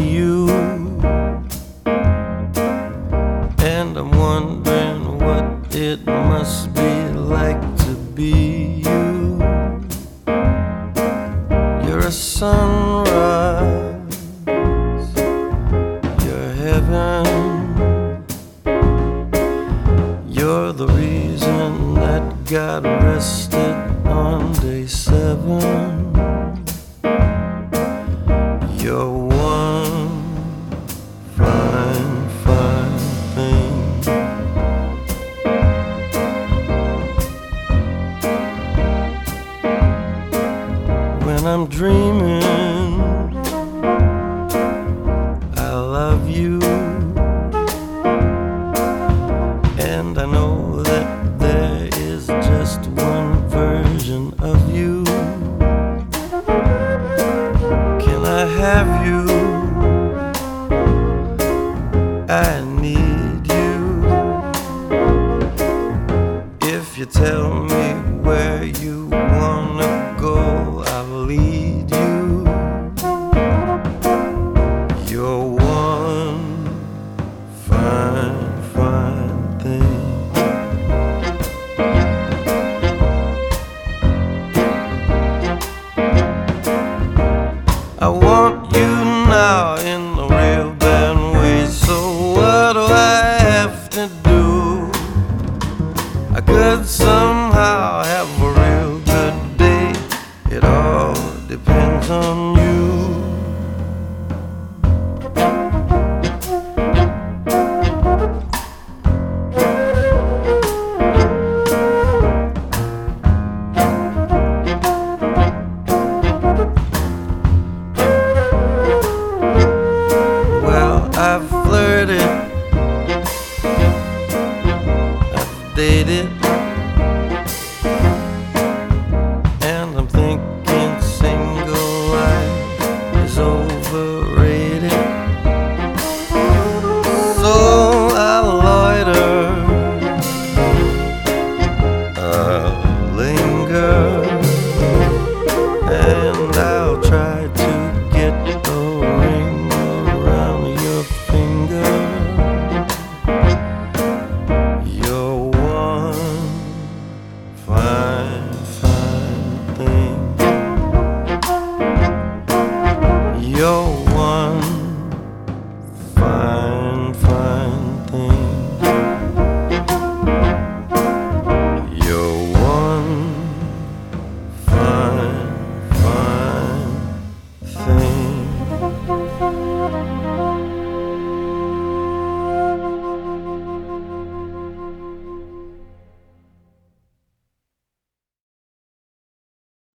you. And I'm wondering what it must be like to be you. You're a sunrise, you're heaven. You're the reason that God rested on day 7. You're one fine, fine thing. When I'm dreaming, I love you. And I know that there is just one version of you. Can I have you? I need you. If you tell me where you wanna go, I'll lead you. You're